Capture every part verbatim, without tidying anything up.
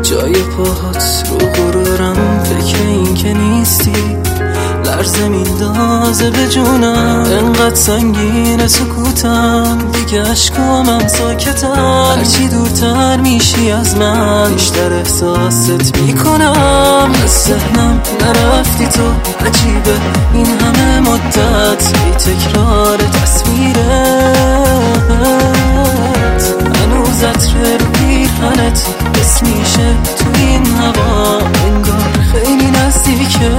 جای پاهات رو غرورم، فکر این که نیستی لرزه میندازه به جونم. انقدر سنگین سکوتم دیگه، اشکامم ساکتم. هرچی دورتر میشی از من بیشتر احساست میکنم. از ذهنم نرفتی تو، عجیبه این همه مدت ای تکرار تصویرت. هنوز عطر رو پیرهنت حس میشه تو این هوا، انگار خیلی نزدیکه.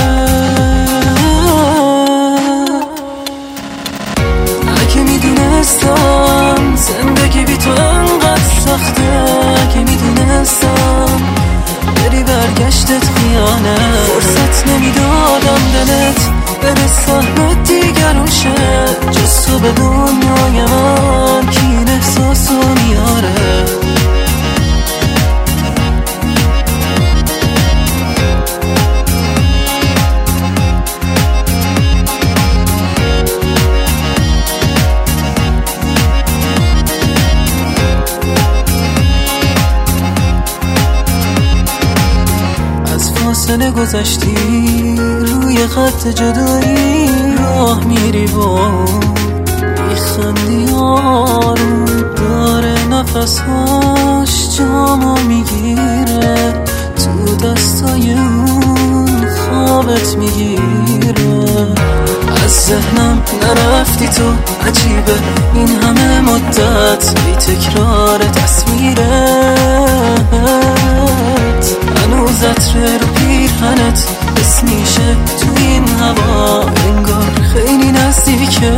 اگه میدونستم زندگی بی تو انقدر سخته، اگه میدونستم بری برگشتت خیانه، فرصت نمیدادم دلت بره سهمت دیگرون شه. جز تو به دنیای من کی این احساسو میاره؟ فاصله گذشتی روی خط جدایی، راه میری با میخندی آروم، داره نفسهاش جامو میگیره، تو دستای اون خوابت میگیره. از ذهنم نرفتی تو، عجیبه این همه مدت بی تکرار تصویرت. هنوز عطر رو پیرهنت حس میشه تو این هوا، انگار خیلی نزدیکه.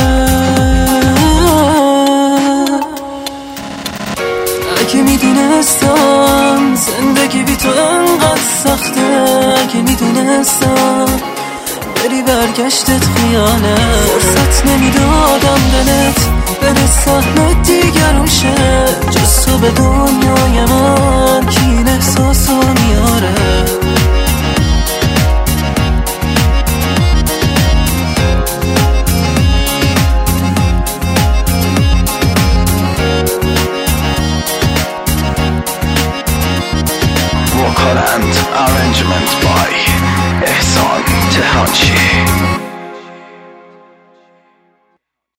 اگه میدونستم زندگی بی تو انقدر سخته، اگه میدونستم بری برگشتت خیانه، فرصت نمیدادم دلت بره سهمت دیگرون شه. جز تو به دنیای من کی این احساسو میاره؟ Rockland arrangement by Ehsan Tehanchi.